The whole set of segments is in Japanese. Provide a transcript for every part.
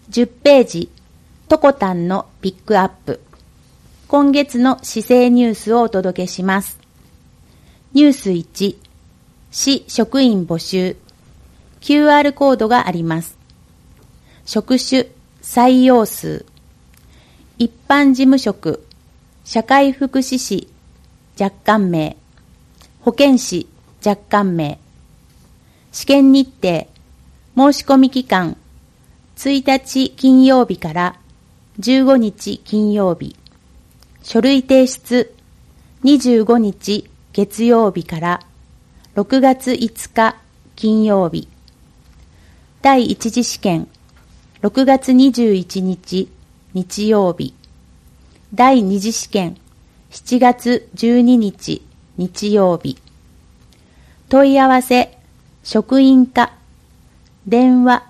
10ページ、トコタンのピックアップ。今月の市政ニュースをお届けします。ニュース1、市職員募集。QR コードがあります。職種、採用数。一般事務職、社会福祉士、若干名。保健師、若干名。試験日程、申し込み期間、1日金曜日から15日金曜日。書類提出、25日月曜日から6月5日金曜日。第一次試験、6月21日日曜日。第二次試験、7月12日日曜日。問い合わせ、職員課、電話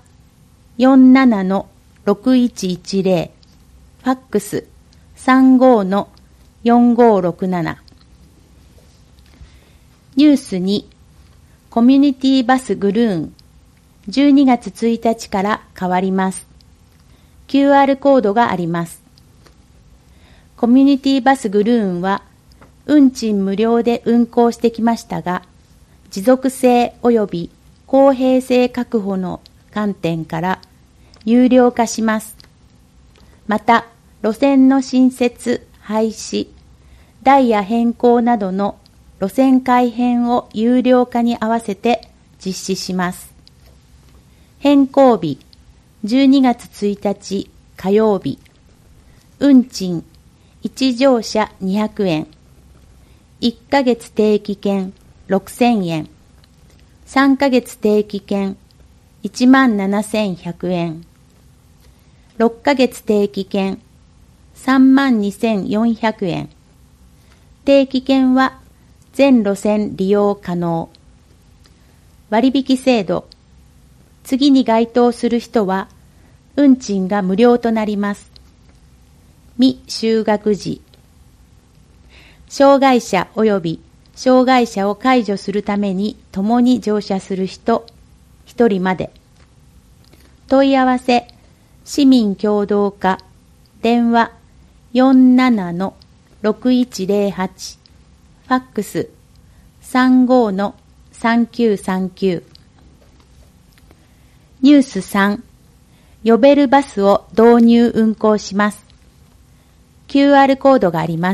47-6110、ファックス35-4567。ニュース2、コミュニティバスグルーン、12月1日から変わります。QR コードがあります。コミュニティバスグルーンは、運賃無料で運行してきましたが、持続性及び公平性確保の観点から有料化します。また、路線の新設、廃止、ダイヤ変更などの路線改変を有料化に合わせて実施します。変更日、12月1日火曜日。運賃、1乗車200円。1ヶ月定期券6000円。3ヶ月定期券17,100円。6ヶ月定期券32,400円。定期券は全路線利用可能。割引制度。次に該当する人は運賃が無料となります。未就学時。障害者及び障害者を介助するために共に乗車する人1人まで。問い合わせ、市民協働課、電話47-6108、ファックス35-3939。ニュース3、呼べるバスを導入運行します。QR コードがあります。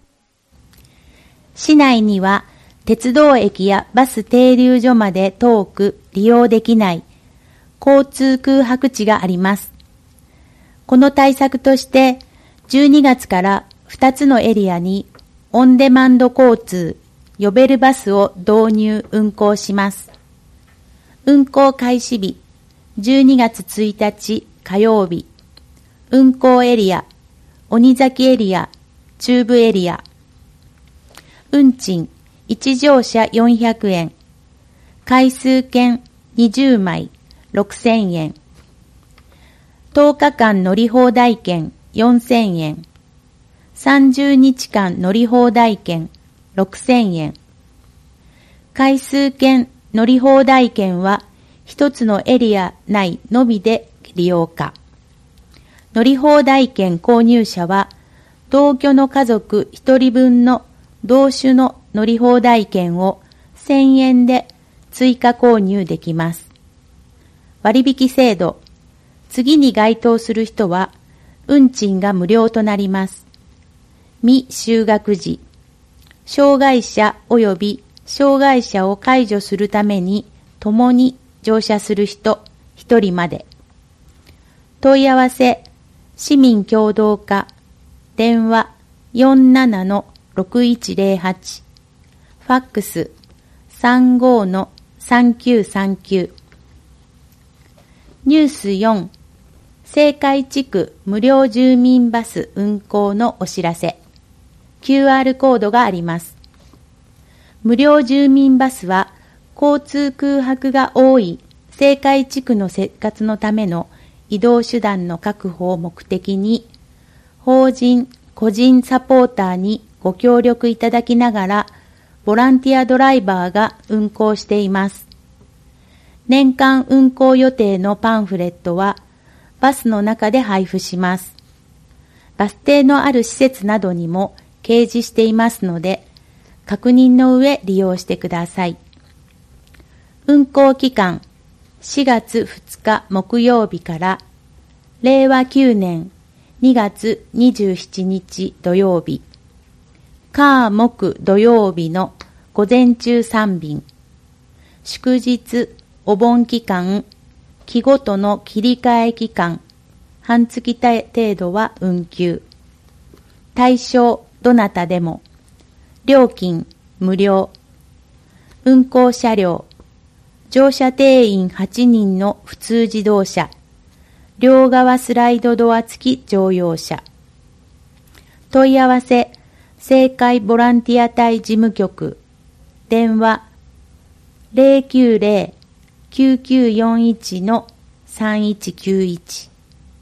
市内には鉄道駅やバス停留所まで遠く利用できない交通空白地があります。この対策として12月から2つのエリアにオンデマンド交通呼べるバスを導入運行します。運行開始日12月1日火曜日。運行エリア鬼崎エリア中部エリア。運賃1乗車400円。回数券20枚6000円。10日間乗り放題券4000円。30日間乗り放題券6000円。回数券乗り放題券は一つのエリア内のみで利用可。乗り放題券購入者は同居の家族1人分の同種の乗り放題券を1000円で追加購入できます。割引制度。次に該当する人は運賃が無料となります。未就学時。障害者及び障害者を介助するために共に乗車する人1人まで。問い合わせ、市民協働課、電話47-6108、ファックス35-3939。ニュース4、青海地区無料住民バス運行のお知らせ。QR コードがあります。無料住民バスは交通空白が多い青海地区の生活のための移動手段の確保を目的に、法人・個人サポーターにご協力いただきながら、ボランティアドライバーが運行しています。年間運行予定のパンフレットは、 バスの中で配布します。バス停のある施設などにも掲示していますので、確認の上利用してください。運行期間、4月2日木曜日から令和9年2月27日土曜日、火木土曜日の午前中3便、祝日、お盆期間、期ごとの切り替え期間、半月程度は運休。対象、どなたでも。料金、無料。運行車両、乗車定員8人の普通自動車。両側スライドドア付き乗用車。問い合わせ、政界ボランティア隊事務局。電話、090-9941-3191。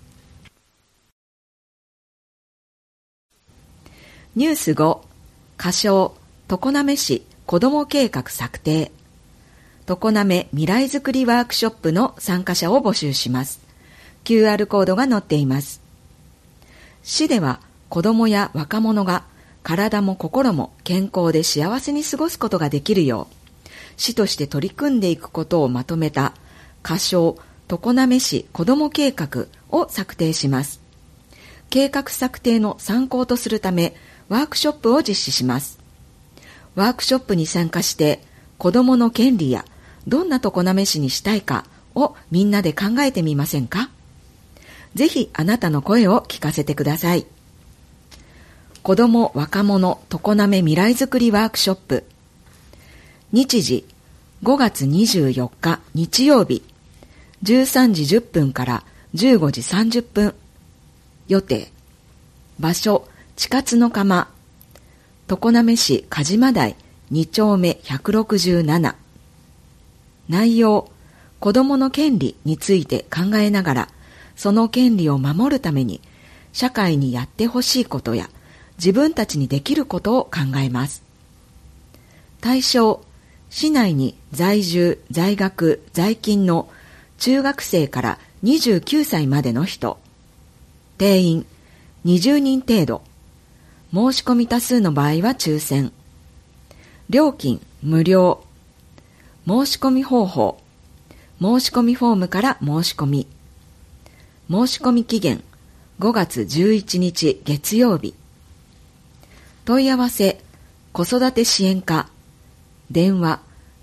ニュース5、仮称、常滑市子ども計画策定。常滑未来づくりワークショップの参加者を募集します。QR コードが載っています。市では子どもや若者が体も心も健康で幸せに過ごすことができるよう、市として取り組んでいくことをまとめた仮称、常滑市子ども計画を策定します。計画策定の参考とするため、ワークショップを実施します。ワークショップに参加して子どもの権利やどんな常滑市にしたいかをみんなで考えてみませんか？ぜひあなたの声を聞かせてください。子ども若者常滑未来づくりワークショップ。日時5月24日日曜日13時10分から15時30分予定。場所地下津の釜、常滑市梶間台2丁目167。内容、子どもの権利について考えながら、その権利を守るために社会にやってほしいことや自分たちにできることを考えます。対象、市内に在住、在学、在勤の中学生から29歳までの人。定員20人程度。申し込み多数の場合は抽選。料金無料。申し込み方法。申し込みフォームから申し込み。申し込み期限5月11日月曜日。問い合わせ子育て支援課。電話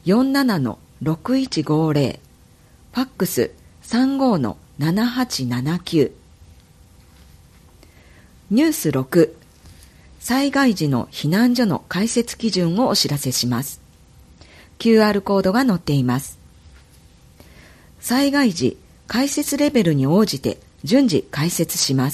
47-6150。ファックス 35-7879。ニュース6、災害時の避難所の開設基準をお知らせします。QR コードが載っています。災害時、開設レベルに応じて順次開設します。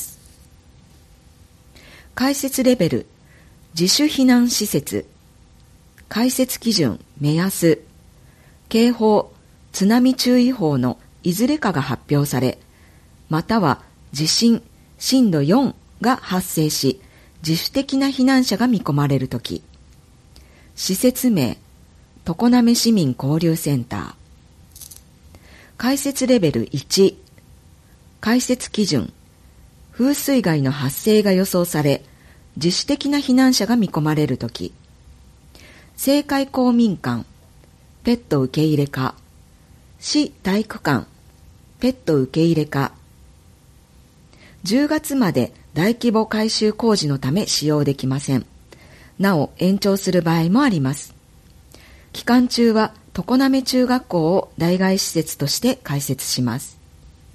開設レベル、自主避難施設、開設基準、目安、警報、津波注意報のいずれかが発表され、または地震、震度4が発生し、自主的な避難者が見込まれるとき、施設名、常滑市民交流センター。開設レベル1、開設基準、風水害の発生が予想され、自主的な避難者が見込まれるとき、政界公民館、ペット受け入れ課、市体育館、ペット受け入れ課。10月まで大規模改修工事のため使用できません。なお延長する場合もあります。期間中は常滑中学校を代替施設として開設します。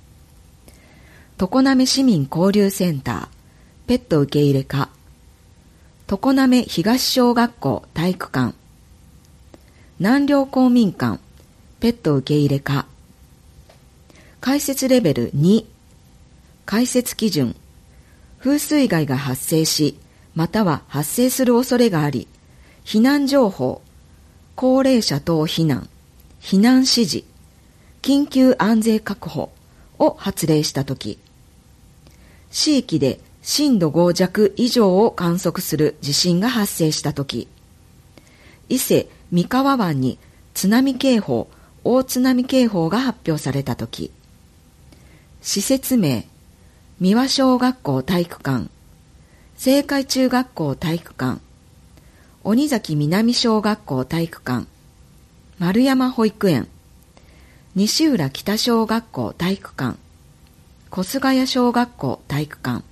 常滑市民交流センター、ペット受け入れ課、常滑東小学校体育館、南陵公民館、ペット受け入れ課。開設レベル2、開設基準、風水害が発生し、または発生する恐れがあり、避難情報、高齢者等避難、避難指示、緊急安全確保を発令したとき、地域で震度5弱以上を観測する地震が発生したとき、伊勢三河湾に津波警報、大津波警報が発表されたとき、 施設名、三輪小学校体育館、青海中学校体育館、鬼崎南小学校体育館、丸山保育園、西浦北小学校体育館、小菅谷小学校体育館。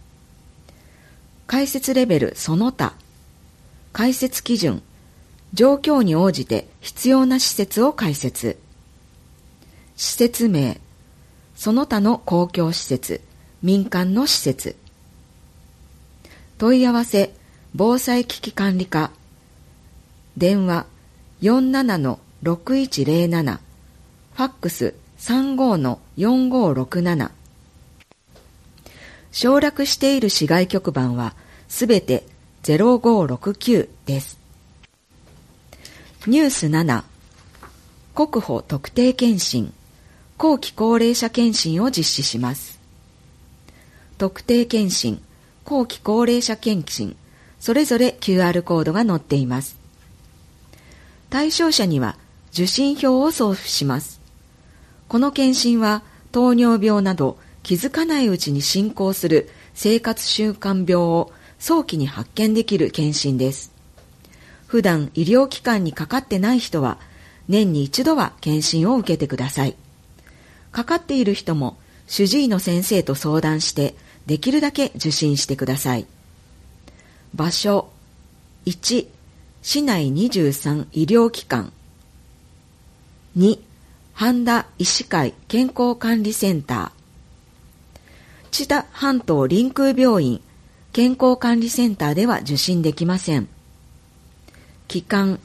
開設レベルその他、開設基準、状況に応じて必要な施設を開設。施設名、その他の公共施設、民間の施設。問い合わせ、防災危機管理課。電話 47-6107、ファックス 35-4567。省略している市外局番はすべて0569です。ニュース7、国保特定健診、後期高齢者健診を実施します。特定健診、後期高齢者健診、それぞれ QR コードが載っています。対象者には受診票を送付します。この健診は糖尿病など気づかないうちに進行する生活習慣病を早期に発見できる健診です。普段医療機関にかかってない人は年に一度は健診を受けてください。かかっている人も主治医の先生と相談してできるだけ受診してください。場所1、市内23医療機関。2、半田医師会健康管理センター。知多半島臨空病院健康管理センターでは受診できません。期間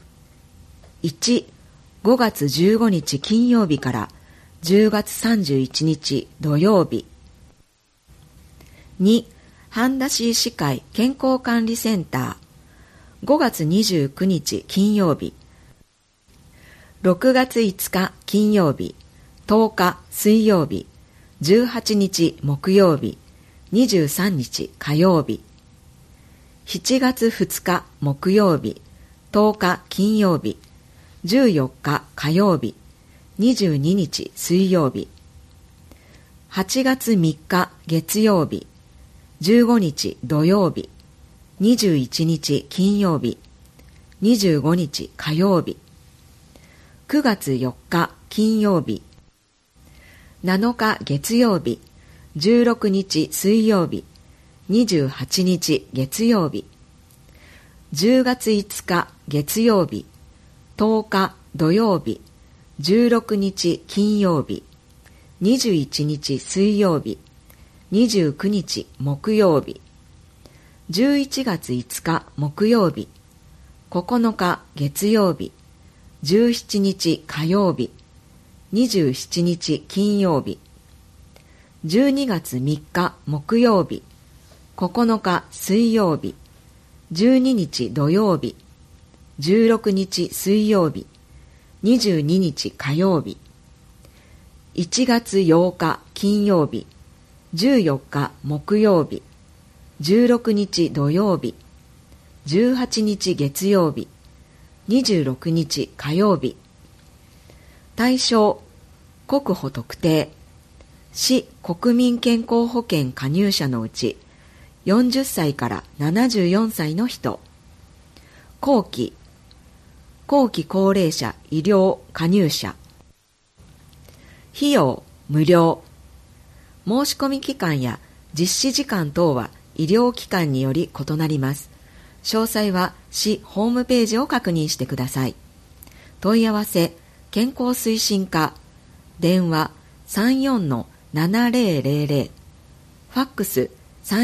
1、5月15日金曜日から10月31日土曜日。2、半田市医師会健康管理センター5月29日金曜日。6月5日金曜日、10日水曜日、18日木曜日、23日火曜日。7月2日木曜日、10日金曜日、14日火曜日、22日水曜日。8月3日月曜日、15日土曜日、21日金曜日、25日火曜日。9月4日金曜日、7日月曜日、16日水曜日、28日月曜日。10月5日月曜日、10日土曜日、16日金曜日、21日水曜日、29日木曜日。11月5日木曜日、9日月曜日、17日火曜日、27日金曜日。12月3日木曜日、9日水曜日、12日土曜日、16日水曜日、22日火曜日。1月8日金曜日、14日木曜日、16日土曜日、18日月曜日、26日火曜日。対象、国保特定、市国民健康保険加入者のうち40歳から74歳の人。後期高齢者医療加入者。費用無料。申し込み期間や実施時間等は医療機関により異なります。詳細は市ホームページを確認してください。問い合わせ、健康推進課、電話 34-7000、ファックス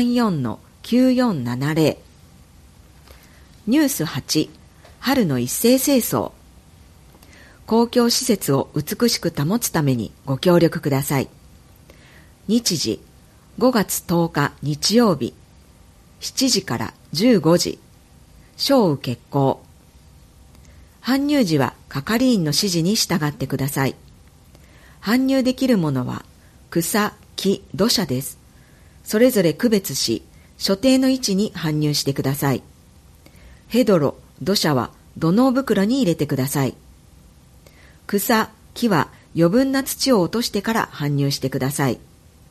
34-9470。ニュース8、春の一斉清掃。公共施設を美しく保つためにご協力ください。日時、5月10日日曜日、7時から15時。小受決行。搬入時は係員の指示に従ってください。搬入できるものは草、木、土砂です。それぞれ区別し、所定の位置に搬入してください。ヘドロ、土砂は土のう袋に入れてください。草、木は余分な土を落としてから搬入してください。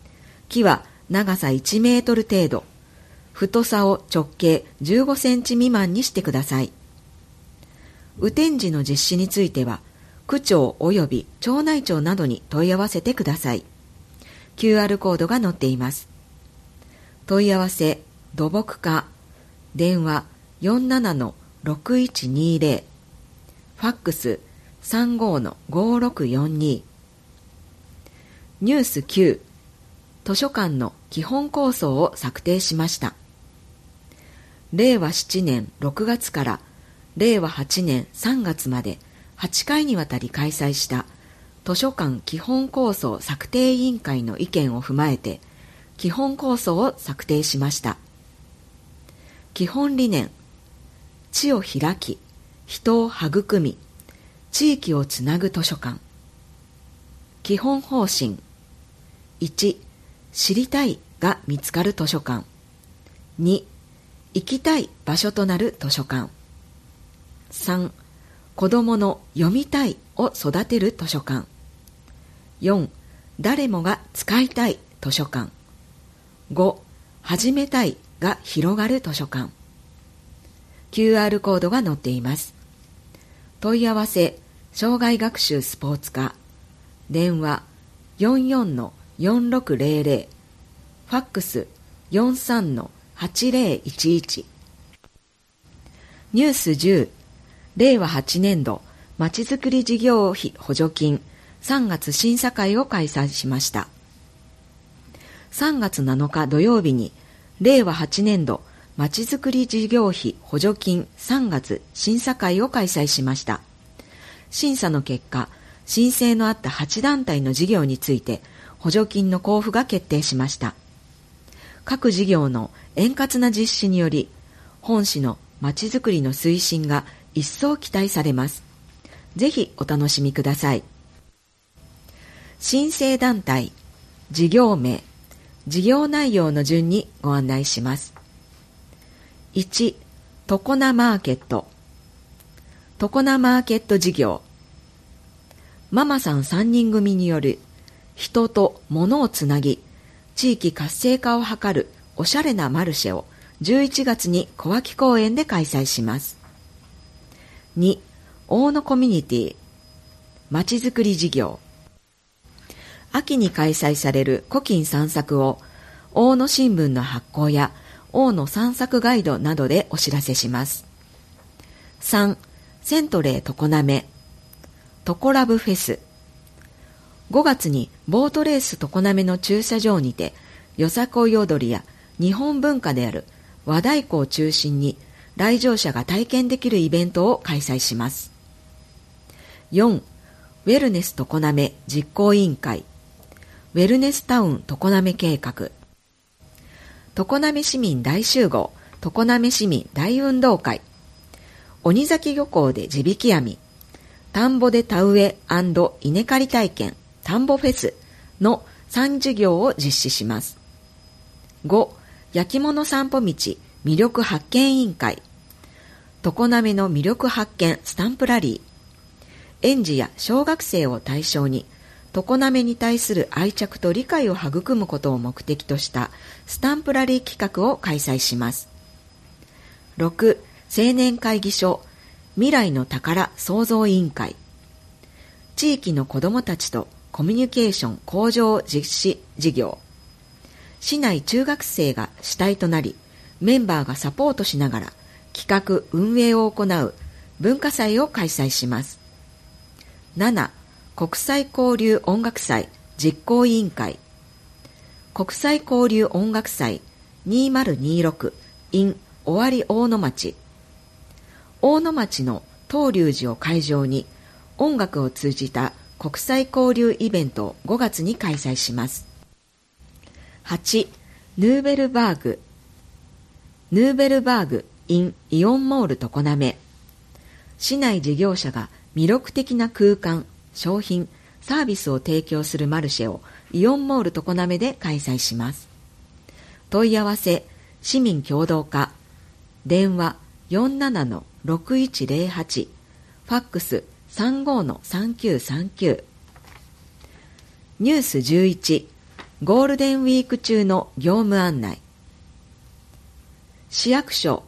木は長さ1メートル程度、太さを直径15センチ未満にしてください。雨天時の実施については、区長及び町内長などに問い合わせてください。QR コードが載っています。問い合わせ、土木課、電話 47-6120、ファックス 35-5642。ニュース9、図書館の基本構想を策定しました。令和7年6月から令和8年3月まで8回にわたり開催した図書館基本構想策定委員会の意見を踏まえて基本構想を策定しました。基本理念、地を開き、人を育み、地域をつなぐ図書館。基本方針、1、知りたいが見つかる図書館。2、行きたい場所となる図書館。3、子どもの読みたいを育てる図書館。4、誰もが使いたい図書館。5、始めたいが広がる図書館。QR コードが載っています。問い合わせ、障害学習スポーツ課、電話 44-4600、ファックス 43-8011。ニュース10、令和8年度まちづくり事業費補助金3月審査会を開催しました。3月7日土曜日に令和8年度まちづくり事業費補助金3月審査会を開催しました。審査の結果、申請のあった8団体の事業について補助金の交付が決定しました。各事業の円滑な実施により、本市のまちづくりの推進が一層期待されます。ぜひお楽しみください。申請団体、事業名、事業内容の順にご案内します。1、常名マーケット。常名マーケット事業。ママさん3人組による人と物をつなぎ、地域活性化を図るおしゃれなマルシェを11月に小脇公園で開催します。2、大野コミュニティ、まちづくり事業。秋に開催される古今散策を大野新聞の発行や大野散策ガイドなどでお知らせします。3、セントレー常滑、トコラブフェス。5月にボートレース常滑の駐車場にてよさこい踊りや日本文化である和太鼓を中心に来場者が体験できるイベントを開催します。4、ウェルネス常滑実行委員会、ウェルネスタウン常滑計画。常滑市民大集合常滑市民大運動会。鬼崎漁港で地引き網、田んぼで田植え&稲刈り体験田んぼフェスの3事業を実施します。5、焼き物散歩道魅力発見委員会、常滑の魅力発見スタンプラリー。園児や小学生を対象に常滑に対する愛着と理解を育むことを目的としたスタンプラリー企画を開催します。6、青年会議所未来の宝創造委員会。地域の子どもたちとコミュニケーション向上実施事業。市内中学生が主体となり、メンバーがサポートしながら企画運営を行う文化祭を開催します。7、国際交流音楽祭実行委員会。国際交流音楽祭2026 in 尾張大野町。大野町の東龍寺を会場に音楽を通じた国際交流イベントを5月に開催します。8、ヌーベルバーグ in イオンモール常滑。市内事業者が魅力的な空間、商品、サービスを提供するマルシェをイオンモール常滑で開催します。問い合わせ、市民協働課、電話 47-6108、ファックス 35-3939。ニュース11、 ゴールデンウィーク中の業務案内。市役所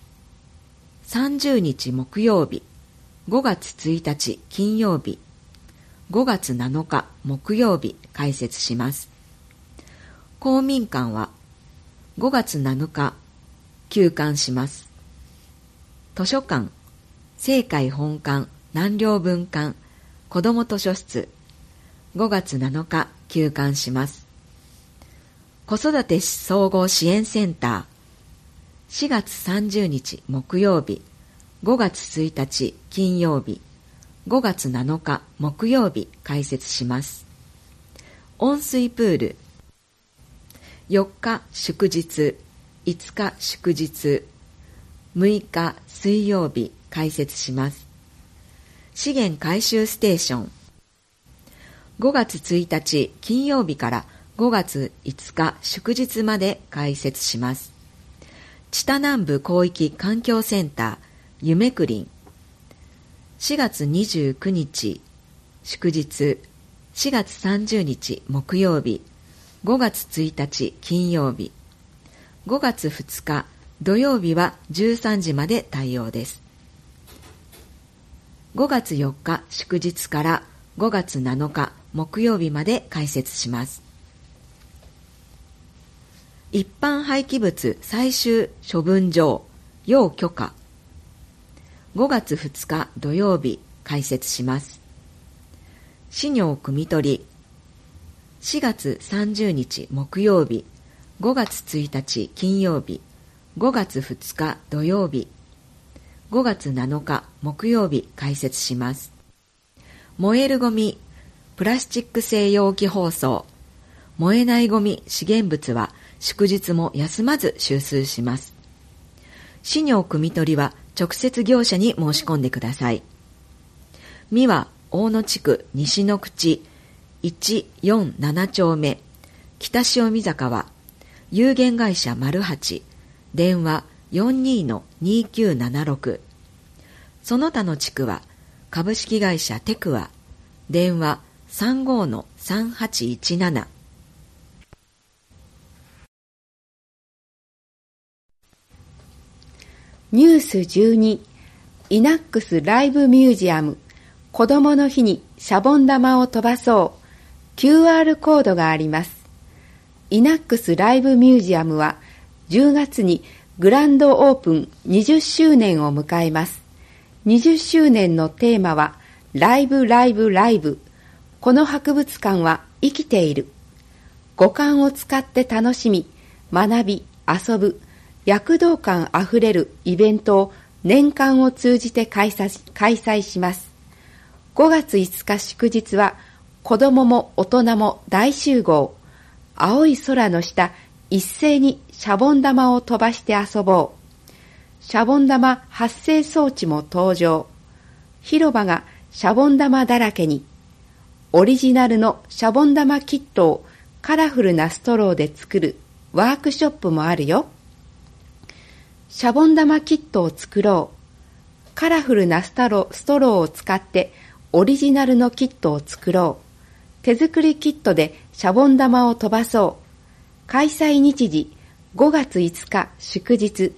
30日木曜日、5月1日金曜日、5月7日木曜日開設します。公民館は5月7日休館します。図書館、青海本館、南陵分館、子ども図書室、5月7日休館します。子育て総合支援センター、4月30日木曜日、5月1日金曜日、5月7日木曜日開設します。温水プール、4日祝日、5日祝日、6日水曜日開設します。資源回収ステーション、5月1日金曜日から5月5日祝日まで開設します。知多南部広域環境センターゆめくりん、4月29日祝日、4月30日木曜日、5月1日金曜日、5月2日土曜日は13時まで対応です。5月4日祝日から5月7日木曜日まで開設します。一般廃棄物最終処分場要許可、5月2日土曜日開設します。飼料汲み取り、4月30日木曜日、5月1日金曜日、5月2日土曜日、5月7日木曜日開設します。燃えるゴミ、プラスチック製容器包装、燃えないゴミ資源物は祝日も休まず収集します。飼料汲み取りは直接業者に申し込んでください。三輪大野地区西の口147丁目北塩見坂は有限会社マルハチ、電話 42-2976。 その他の地区は株式会社テクア、電話 35-3817。 ニュース12、イナックスライブミュージアム、子どもの日にシャボン玉を飛ばそう、QR コードがあります。イナックスライブミュージアムは10月にグランドオープン20周年を迎えます。20周年のテーマはライブライブライブ。この博物館は生きている。五感を使って楽しみ、学び、遊ぶ、躍動感あふれるイベントを年間を通じて開催します。5月5日祝日は子どもも大人も大集合。青い空の下、一斉にシャボン玉を飛ばして遊ぼう。シャボン玉発生装置も登場。広場がシャボン玉だらけに。オリジナルのシャボン玉キットをカラフルなストローで作るワークショップもあるよ。シャボン玉キットを作ろう。カラフルなストローを使ってオリジナルのキットを作ろう。手作りキットでシャボン玉を飛ばそう。開催日時5月5日祝日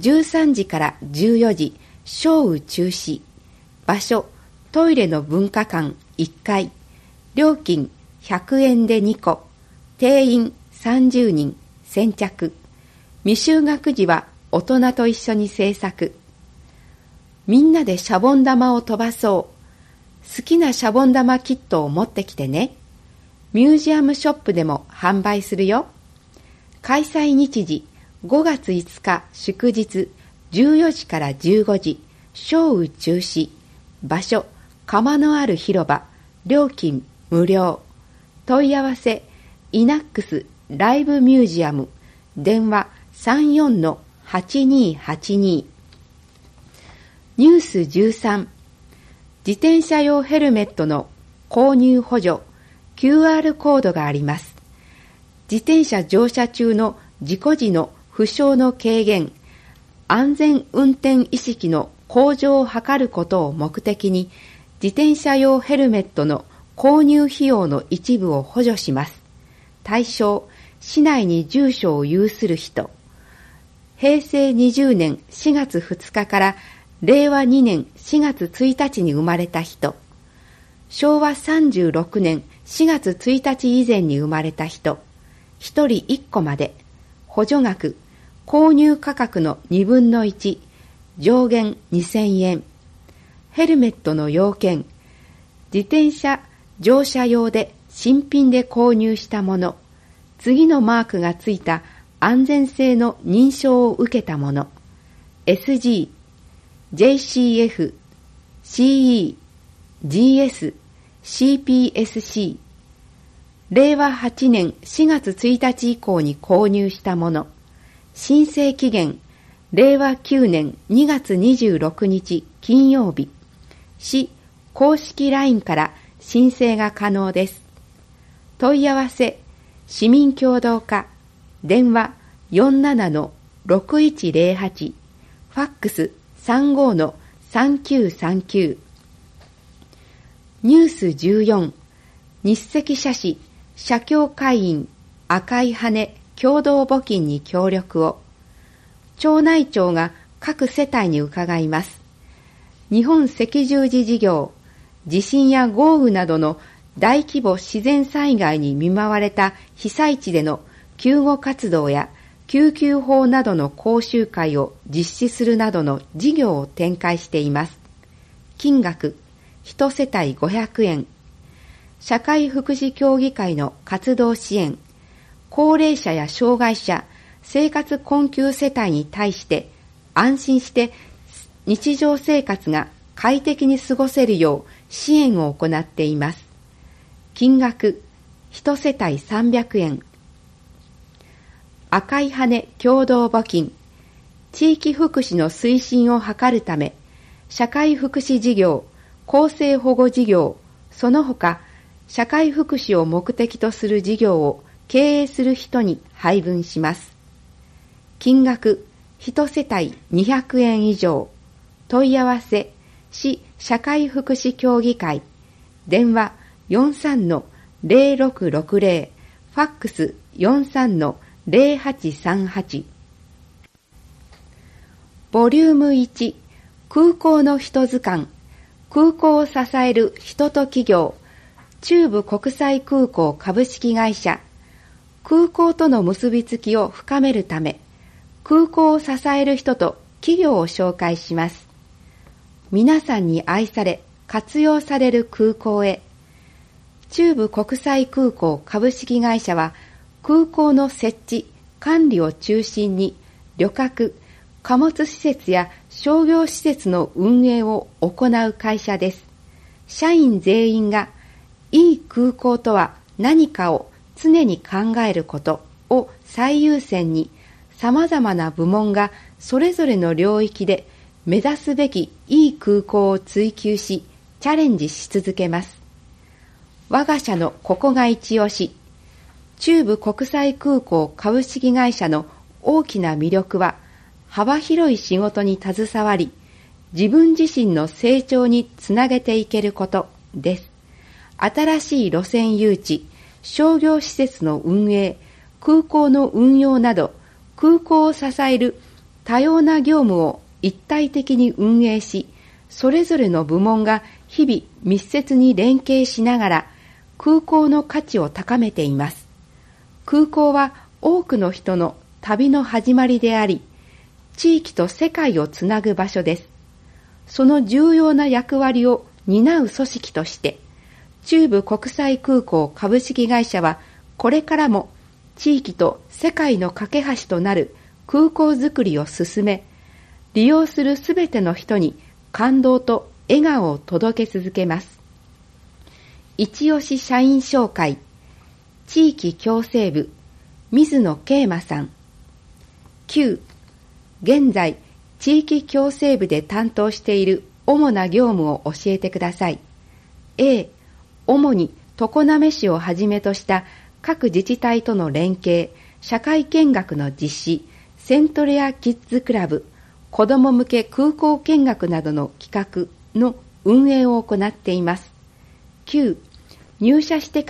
13時から14時、ショーウ中止。場所、トイレの文化館1階。料金100円で2個。定員30人、先着。未就学児は大人と一緒に制作。みんなでシャボン玉を飛ばそう。好きなシャボン玉キットを持ってきてね。ミュージアムショップでも販売するよ。開催日時5月5日祝日14時から15時、ショーウ中止。場所、窯のある広場。料金無料。問い合わせ、イナックスライブミュージアム。電話 34-8282。ニュース13、自転車用ヘルメットの購入補助 QR コードがあります。自転車乗車中の事故時の負傷の軽減、安全運転意識の向上を図ることを目的に、自転車用ヘルメットの購入費用の一部を補助します。 対象、市内に住所を有する人、平成20年4月2日から令和2年4月1日に生まれた人、昭和36年4月1日以前に生まれた人、1人1個まで、補助額、購入価格の2分の1、上限2000円、ヘルメットの要件、自転車乗車用で新品で購入したもの、次のマークがついた安全性の認証を受けたもの、SG、JCF、CE、GS、CPSC、令和8年4月1日以降に購入したもの、申請期限、令和9年2月26日金曜日、市公式 LINE から申請が可能です。問い合わせ、市民協働課、電話 47-6108、ファックス 35-3939。ニュース14、日赤社氏、社協会員、赤い羽共同募金に協力を。町内長が各世帯に伺います。日本赤十字事業、地震や豪雨などの大規模自然災害に見舞われた被災地での救護活動や救急法などの講習会を実施するなどの事業を展開しています。金額、1世帯500円。社会福祉協議会の活動支援、高齢者や障害者、生活困窮世帯に対して安心して日常生活が快適に過ごせるよう支援を行っています。金額、1世帯300円。赤い羽共同募金、地域福祉の推進を図るため、社会福祉事業、厚生保護事業、その他、社会福祉を目的とする事業を経営する人に配分します。金額、1世帯200円以上。問い合わせ、市社会福祉協議会。電話 43-0660、ファックス 43-0838。ボリューム1、空港の人図鑑。空港を支える人と企業。中部国際空港株式会社。空港との結びつきを深めるため、空港を支える人と企業を紹介します。皆さんに愛され、活用される空港へ。中部国際空港株式会社は、空港の設置、管理を中心に、旅客、貨物施設や商業施設の運営を行う会社です。社員全員が、いい空港とは何かを常に考えることを最優先に、様々な部門がそれぞれの領域で目指すべきいい空港を追求し、チャレンジし続けます。我が社のここが一押し。中部国際空港株式会社の大きな魅力は、幅広い仕事に携わり、自分自身の成長につなげていけることです。新しい路線誘致、商業施設の運営、空港の運用など、空港を支える多様な業務を一体的に運営し、それぞれの部門が日々密接に連携しながら空港の価値を高めています。空港は多くの人の旅の始まりであり、地域と世界をつなぐ場所です。その重要な役割を担う組織として、中部国際空港株式会社はこれからも地域と世界の架け橋となる空港づくりを進め、利用するすべての人に感動と笑顔を届け続けます。一押し社員紹介、地域共生部、水野啓馬さん。9、現在、地域共生部で担当している主な業務を教えてください。A、主に常滑市をはじめとした各自治体との連携、社会見学の実施、セントレアキッズクラブ、子ども向け空港見学などの企画の運営を行っています。9、入社してから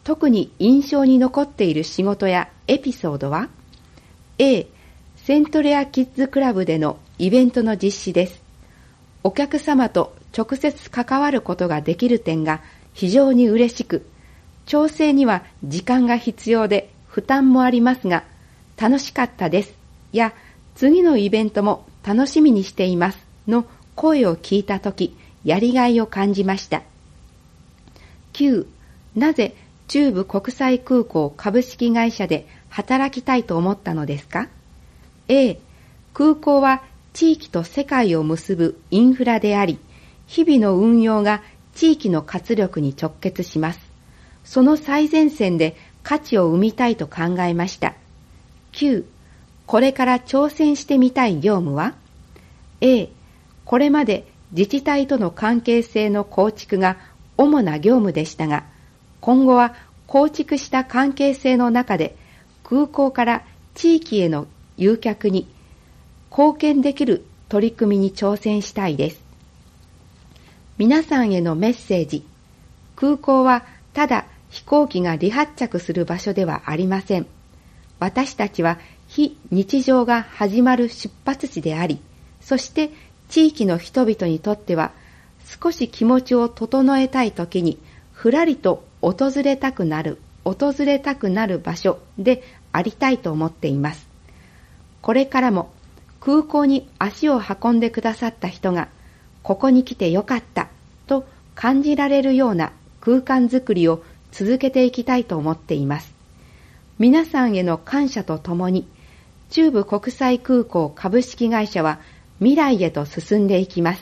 特に印象に残っている仕事やエピソードは？ A、セントレアキッズクラブでのイベントの実施です。お客様と直接関わることができる点が非常に嬉しく、調整には時間が必要で負担もありますが、楽しかったですや、次のイベントも楽しみにしていますの声を聞いたとき、やりがいを感じました。9、なぜ中部国際空港株式会社で働きたいと思ったのですか？ A、空港は地域と世界を結ぶインフラであり、日々の運用が地域の活力に直結します。その最前線で価値を生みたいと考えました。9、これから挑戦してみたい業務は？ A、これまで自治体との関係性の構築が主な業務でしたが、今後は構築した関係性の中で空港から地域への誘客に貢献できる取り組みに挑戦したいです。皆さんへのメッセージ。空港はただ飛行機が離発着する場所ではありません。私たちは非日常が始まる出発地であり、そして地域の人々にとっては少し気持ちを整えたいときにふらりと訪れたくなる場所でありたいと思っています。これからも空港に足を運んでくださった人がここに来てよかったと感じられるような空間づくりを続けていきたいと思っています。皆さんへの感謝とともに中部国際空港株式会社は未来へと進んでいきます。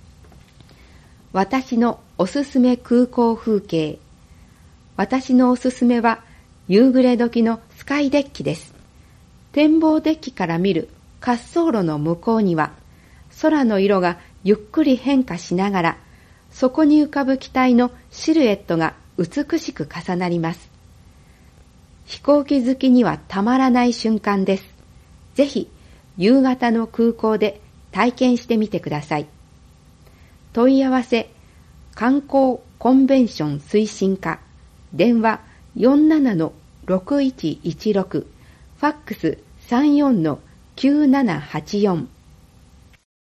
私のおすすめ空港風景。私のおすすめは夕暮れ時のスカイデッキです。展望デッキから見る滑走路の向こうには空の色がゆっくり変化しながら、そこに浮かぶ機体のシルエットが美しく重なります。飛行機好きにはたまらない瞬間です。ぜひ夕方の空港で体験してみてください。問い合わせ、観光コンベンション推進課、電話 47-6116、ファックス 34-9784